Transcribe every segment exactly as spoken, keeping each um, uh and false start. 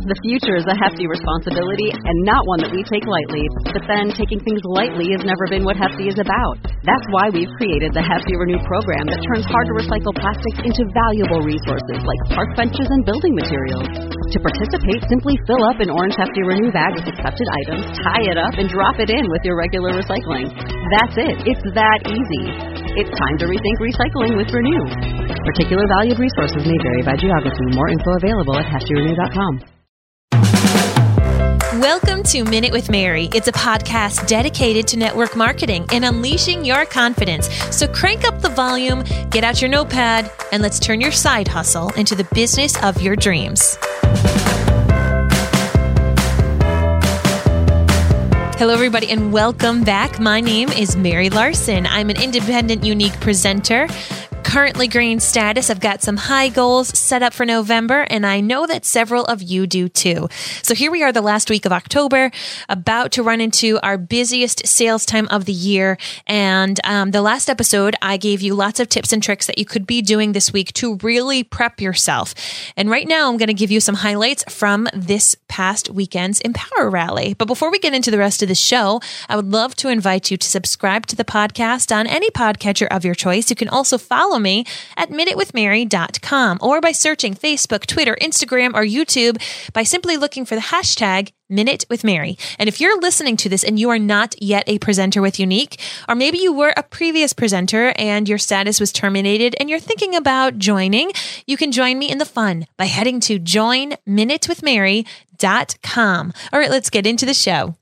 The future is a hefty responsibility and not one that we take lightly. But then, taking things lightly has never been what Hefty is about. That's why we've created the Hefty Renew program that turns hard-to-recycle plastics into valuable resources like park benches and building materials. To participate, simply fill up an orange Hefty Renew bag with accepted items, tie it up, and drop it in with your regular recycling. That's it. It's that easy. It's time to rethink recycling with Renew. Particular valued resources may vary by geography. More info available at hefty renew dot com. Welcome to Minute with Mary. It's a podcast dedicated to network marketing and unleashing your confidence. So crank up the volume, get out your notepad, and let's turn your side hustle into the business of your dreams. Hello, everybody, and welcome back. My name is Mary Larson. I'm an independent, unique presenter. Currently green status. I've got some high goals set up for November, and I know that several of you do too. So here we are the last week of October, about to run into our busiest sales time of the year. And um, the last episode, I gave you lots of tips and tricks that you could be doing this week to really prep yourself. And right now, I'm going to give you some highlights from this past weekend's Empower Rally. But before we get into the rest of the show, I would love to invite you to subscribe to the podcast on any podcatcher of your choice. You can also follow me at minute with mary dot com or by searching Facebook, Twitter, Instagram, or YouTube by simply looking for the hashtag Minute with Mary. And if you're listening to this and you are not yet a presenter with Unique, or maybe you were a previous presenter and your status was terminated and you're thinking about joining, you can join me in the fun by heading to join minute with mary dot com. All right, let's get into the show.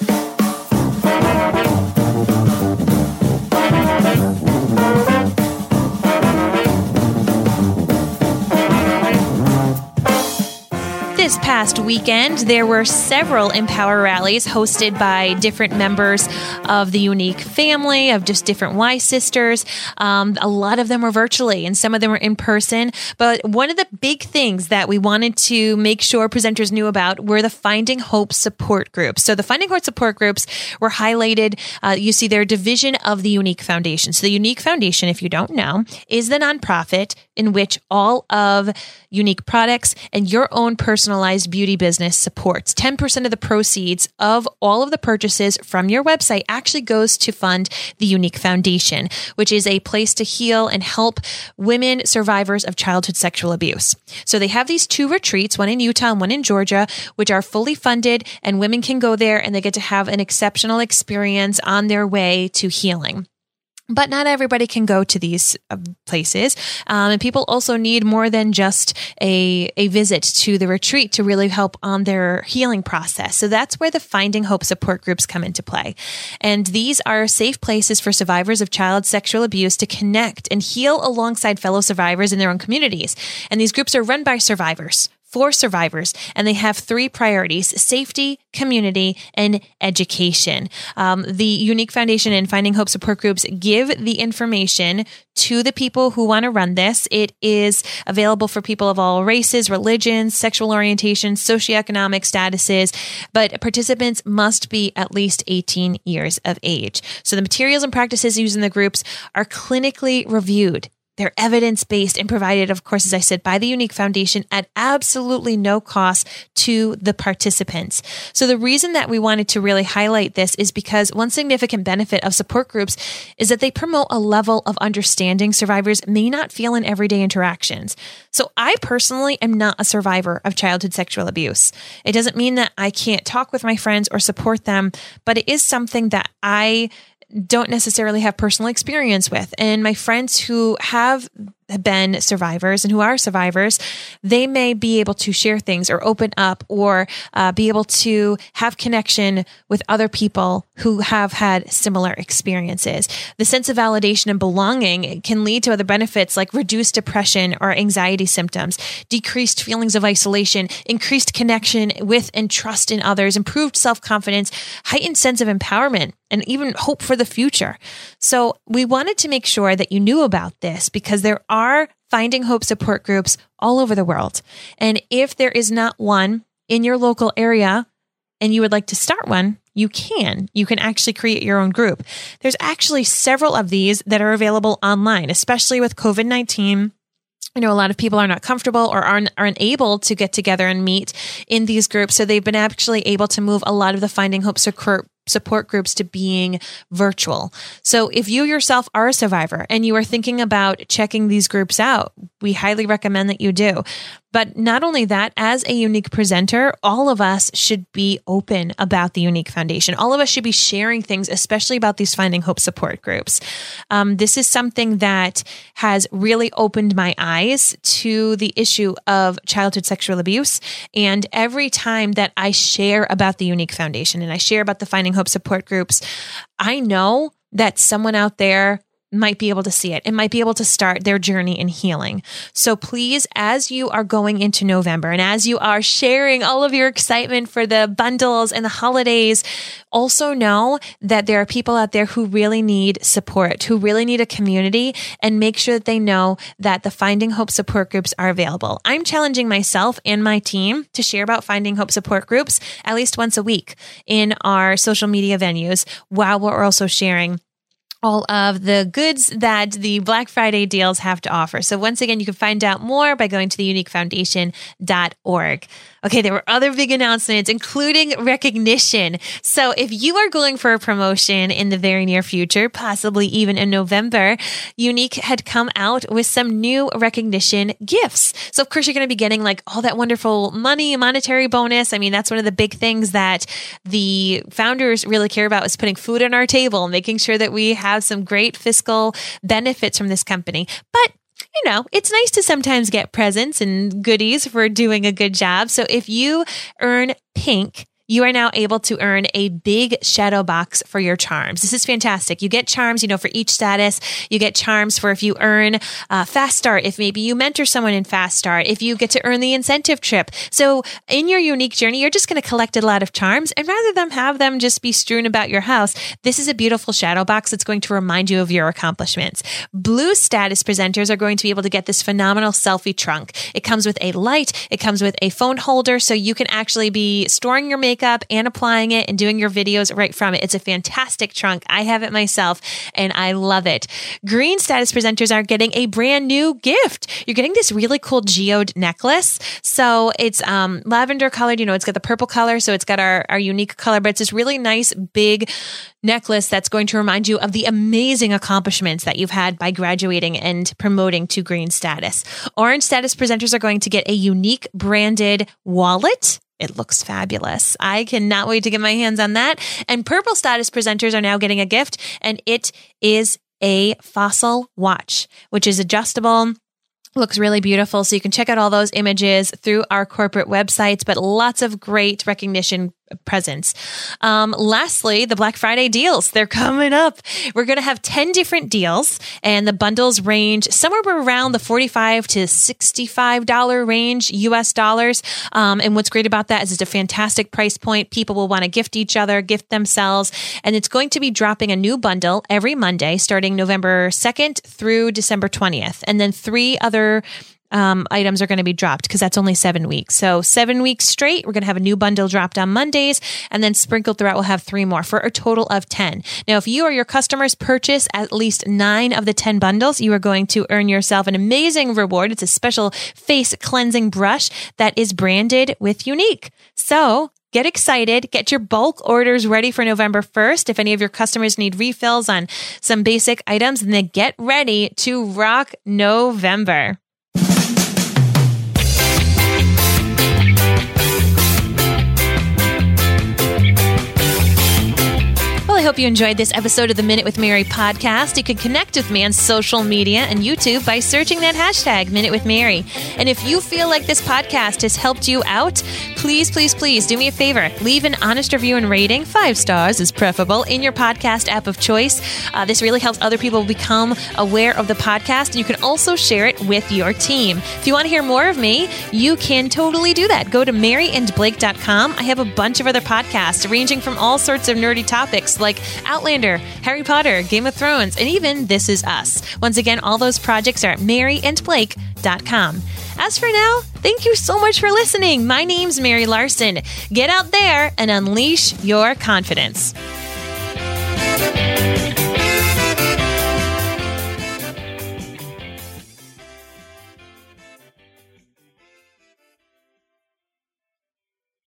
This past weekend, there were several Empower rallies hosted by different members of the Unique family, of just different Y sisters. Um, a lot of them were virtually, and some of them were in person. But one of the big things that we wanted to make sure presenters knew about were the Finding Hope support groups. So the Finding Hope support groups were highlighted. Uh, you see, they're a division of the Unique Foundation. So the Unique Foundation, if you don't know, is the nonprofit in which all of Unique products and your own personalized beauty business supports. ten percent of the proceeds of all of the purchases from your website actually goes to fund the Unique Foundation, which is a place to heal and help women survivors of childhood sexual abuse. So they have these two retreats, one in Utah and one in Georgia, which are fully funded, and women can go there and they get to have an exceptional experience on their way to healing. But not everybody can go to these places. Um, and people also need more than just a, a visit to the retreat to really help on their healing process. So that's where the Finding Hope support groups come into play. And these are safe places for survivors of child sexual abuse to connect and heal alongside fellow survivors in their own communities. And these groups are run by survivors. For survivors, and they have three priorities: safety, community, and education. Um, the Unique Foundation and Finding Hope support groups give the information to the people who want to run this. It is available for people of all races, religions, sexual orientations, socioeconomic statuses, but participants must be at least eighteen years of age. So the materials and practices used in the groups are clinically reviewed. They're evidence-based and provided, of course, as I said, by the Unique Foundation at absolutely no cost to the participants. So the reason that we wanted to really highlight this is because one significant benefit of support groups is that they promote a level of understanding survivors may not feel in everyday interactions. So I personally am not a survivor of childhood sexual abuse. It doesn't mean that I can't talk with my friends or support them, but it is something that I don't necessarily have personal experience with. And my friends who have been survivors and who are survivors, they may be able to share things or open up or uh, be able to have connection with other people who have had similar experiences. The sense of validation and belonging can lead to other benefits like reduced depression or anxiety symptoms, decreased feelings of isolation, increased connection with and trust in others, improved self-confidence, heightened sense of empowerment, and even hope for the future. So we wanted to make sure that you knew about this because there are Finding Hope support groups all over the world. And if there is not one in your local area and you would like to start one, you can. You can actually create your own group. There's actually several of these that are available online, especially with covid nineteen. I know a lot of people are not comfortable or aren't, aren't able to get together and meet in these groups. So they've been actually able to move a lot of the Finding Hope support groups to being virtual. So if you yourself are a survivor and you are thinking about checking these groups out, we highly recommend that you do. But not only that, as a Younique presenter, all of us should be open about the Younique Foundation. All of us should be sharing things, especially about these Finding Hope support groups. Um, this is something that has really opened my eyes to the issue of childhood sexual abuse. And every time that I share about the Younique Foundation and I share about the Finding Hope support groups, I know that someone out there might be able to see it and might be able to start their journey in healing. So please, as you are going into November and as you are sharing all of your excitement for the bundles and the holidays, also know that there are people out there who really need support, who really need a community, and make sure that they know that the Finding Hope support groups are available. I'm challenging myself and my team to share about Finding Hope support groups at least once a week in our social media venues, while we're also sharing all of the goods that the Black Friday deals have to offer. So once again, you can find out more by going to the younique foundation dot org. Okay, there were other big announcements, including recognition. So if you are going for a promotion in the very near future, possibly even in November, Younique had come out with some new recognition gifts. So of course, you're going to be getting like all that wonderful money, monetary bonus. I mean, that's one of the big things that the founders really care about, is putting food on our table, making sure that we have some great fiscal benefits from this company. But you know, it's nice to sometimes get presents and goodies for doing a good job. So if you earn pink, you are now able to earn a big shadow box for your charms. This is fantastic. You get charms, you know, for each status. You get charms for if you earn uh, Fast Start, if maybe you mentor someone in Fast Start, if you get to earn the incentive trip. So in your Younique journey, you're just going to collect a lot of charms. And rather than have them just be strewn about your house, this is a beautiful shadow box that's going to remind you of your accomplishments. Blue status presenters are going to be able to get this phenomenal selfie trunk. It comes with a light. It comes with a phone holder, so you can actually be storing your makeup and applying it and doing your videos right from it. It's a fantastic trunk. I have it myself and I love it. Green status presenters are getting a brand new gift. You're getting this really cool geode necklace. So it's um, lavender colored, you know, it's got the purple color. So it's got our, our Younique color, but it's this really nice big necklace that's going to remind you of the amazing accomplishments that you've had by graduating and promoting to green status. Orange status presenters are going to get a Younique branded wallet. It looks fabulous. I cannot wait to get my hands on that. And purple status presenters are now getting a gift, and it is a fossil watch, which is adjustable. Looks really beautiful. So you can check out all those images through our corporate websites, but lots of great recognition presents. Um, lastly, the Black Friday deals. They're coming up. We're going to have ten different deals, and the bundles range somewhere around the forty-five to sixty-five dollars range U S dollars. Um, and what's great about that is it's a fantastic price point. People will want to gift each other, gift themselves, and it's going to be dropping a new bundle every Monday starting November second through December twentieth. And then three other Um, items are going to be dropped because that's only seven weeks. So seven weeks straight, we're going to have a new bundle dropped on Mondays, and then sprinkled throughout, we'll have three more for a total of ten. Now, if you or your customers purchase at least nine of the ten bundles, you are going to earn yourself an amazing reward. It's a special face cleansing brush that is branded with Younique. So get excited. Get your bulk orders ready for November first. If any of your customers need refills on some basic items, then get ready to rock November. I hope you enjoyed this episode of the Minute with Mary podcast. You can connect with me on social media and YouTube by searching that hashtag, Minute with Mary. And if you feel like this podcast has helped you out, please, please, please do me a favor. Leave an honest review and rating. Five stars is preferable in your podcast app of choice. Uh, this really helps other people become aware of the podcast. And you can also share it with your team. If you want to hear more of me, you can totally do that. Go to mary and blake dot com. I have a bunch of other podcasts ranging from all sorts of nerdy topics like Outlander, Harry Potter, Game of Thrones, and even This Is Us. Once again, all those projects are at mary and blake dot com. As for now, thank you so much for listening. My name's Mary Larson. Get out there and unleash your confidence.